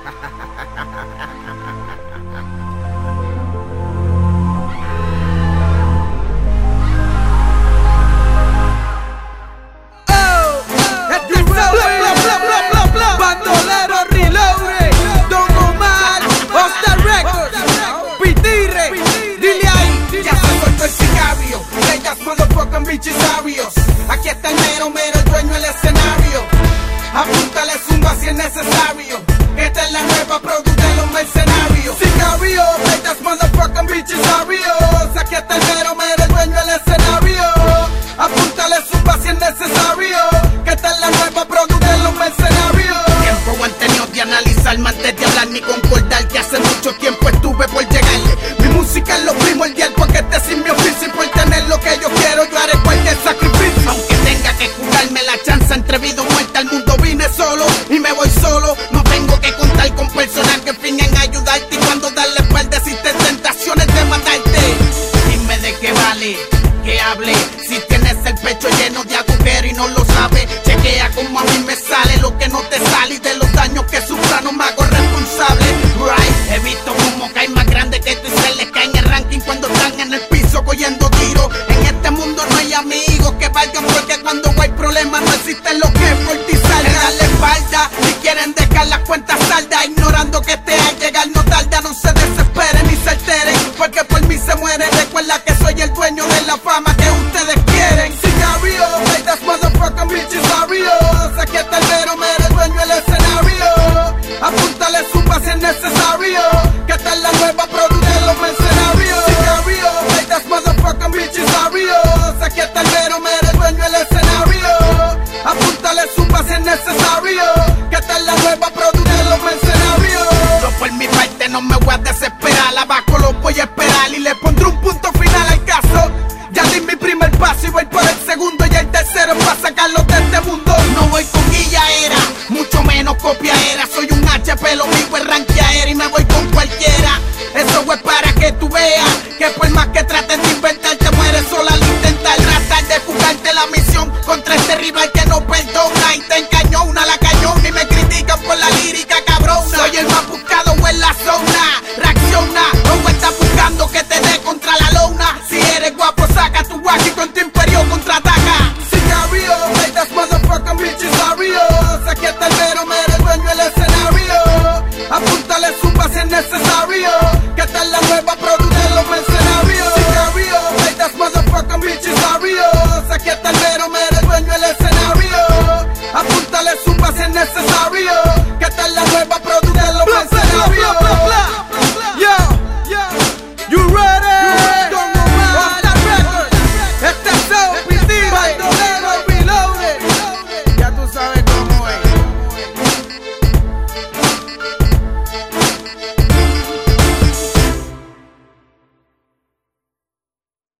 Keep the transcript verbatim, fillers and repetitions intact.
Aquí está el mero mero, el dueño del escenario. Apúntale zumba si es necesario. Esta es la nueva produ de los mercenarios. Sicario, estas motherfucking bitches arios. Aquí está el mero mero, el dueño del escenario. Apúntale zumba si es necesario. Que esta es la nueva produ de los mercenarios. Tiempo han tenido de analizarme antes de hablar ni concordar. Que hace mucho tiempo estuve por llegarle. Mi música es lo primordial porque este sin mi oficio. Y por tener lo que yo quiero yo haré cualquier sacrificio. Aunque tenga que jugarme la chance entre vida o muerte, al mundo vine solo y me voy solo. No tengo que contar con personas que fingen ayudarte. Y cuando darle espalda existen tentaciones de matarte. Dime de qué vale que hable si tienes el pecho lleno de agujeros y no lo sabes. Chequea como a mí me sale lo que no te sale. Y de los daños que sufra no me hago responsable. Right, he visto como cae más grande que tú y se les cae en el ranking cuando están en el piso cogiendo tiros. En este mundo no hay amigos que valgan porque cuando hay problemas no existen los que por ti salgan. Darle espalda y quieren dejar las cuentas saldas, ignorando que te al llegar no tarda. No se desesperen ni se alteren porque por mí se mueren. Recuerda que soy el dueño de la fama que ustedes quieren. Sicario, play that's motherfucking bitches arios. Aquí está el mero mero, el dueño del escenario. Apúntale zumba si es necesario. Que esta es la nueva produ de los mercenarios. Sicario, play that's motherfucking bitches arios. Aquí está el mero mero, el dueño del escenario. Apúntale zumba si es necesario. Que esta es la nueva produ de los mercenarios. Yo por mi parte no me voy a desesperar. Abajo lo voy a esperar y le pondré un punto final al caso. Ya di mi primer paso y voy por el segundo y el tercero para sacarlo de este mundo. No voy con guillaera, mucho menos copiaera. Soy un H P, lo mío es ranqueaera y me voy con cualquiera. Eso es para que tú veas que por más que traten de inventar te mueres sola al intentar tratar de jugarte la misión contra este rival que no perdona. Y te encañó una la cañona y me critican por la lírica cabrona. Soy el más buscado en la zona. Reacciona, no estás buscando que te dé contra la lona. Si eres guapo saca tu guachi con tu imperio contraataca. Sicario, play that's motherfucking bitches arios. Aquí está el mero mero, el dueño del escenario. Apúntale zumba si es necesario. Que esta es la nueva produ de los mercenarios. Sicario, play that's motherfucking bitches arios. Aquí está el mero mero, el dueño del escenario. Apúntale zumba si es necesario. Que esta es la nueva produ de los mercenarios.